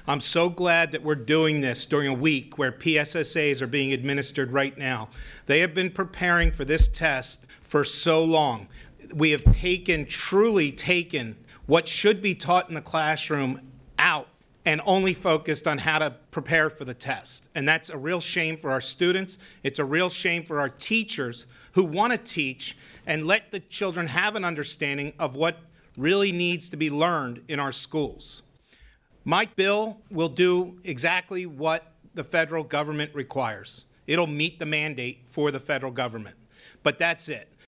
I'm so glad that we're doing this during a week where PSSAs are being administered right now. They have been preparing for this test for so long. We have truly taken what should be taught in the classroom out and only focused on how to prepare for the test. And that's a real shame for our students. It's a real shame for our teachers who want to teach and let the children have an understanding of what really needs to be learned in our schools. My bill will do exactly what the federal government requires. It'll meet the mandate for the federal government. But that's it.